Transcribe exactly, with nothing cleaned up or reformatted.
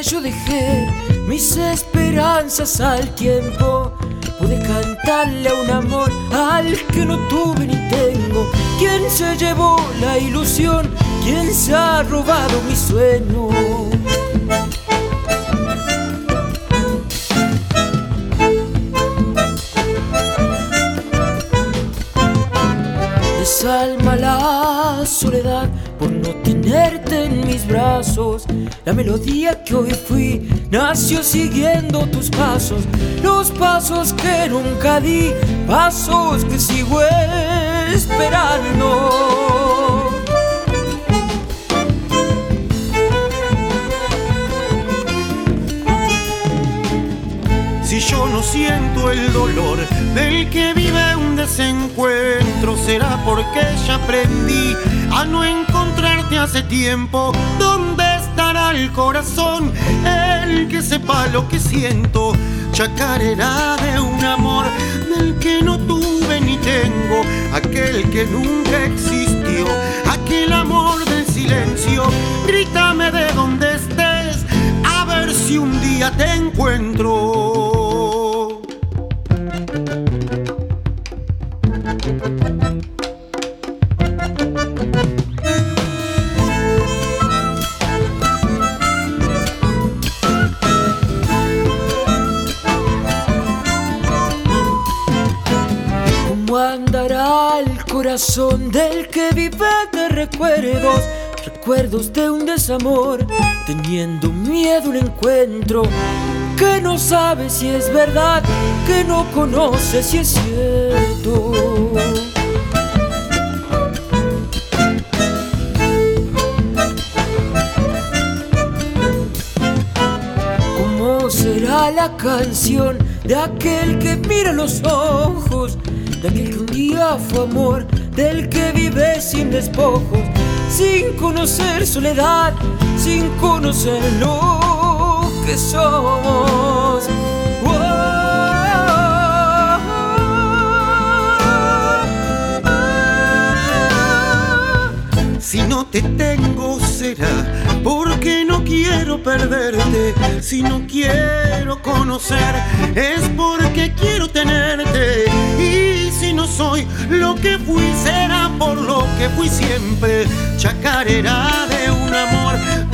yo dejé mis esperanzas al tiempo. Pude cantarle a un amor al que no tuve ni tengo. ¿Quién se llevó la ilusión? ¿Quién se ha robado mi sueño? Desalma la soledad por no tenerte en mis brazos. La melodía que hoy fui nació siguiendo tus pasos. Los pasos que nunca di, pasos que sigo esperando. Si yo no siento el dolor del que vive un desencuentro, será porque ya aprendí a no encontrarte hace tiempo. ¿Dónde estará el corazón, el que sepa lo que siento? Chacarera de un amor del que no tuve ni tengo, aquel que nunca existió, aquel amor del silencio. Grítame de donde estés, a ver si un día te encuentro. ¿Cómo andará el corazón del que vive de recuerdos? Recuerdos de un desamor, teniendo miedo un encuentro que no sabe si es verdad, que no conoce si es cierto. ¿Cómo será la canción de aquel que mira los ojos, de aquel que un día fue amor, del que vive sin despojos, sin conocer soledad, sin conocer lo que somos? Si no te tengo será porque no quiero perderte. Si no quiero conocer es porque quiero tenerte. Y si no soy lo que fui será por lo que fui siempre. Chacarera de un amor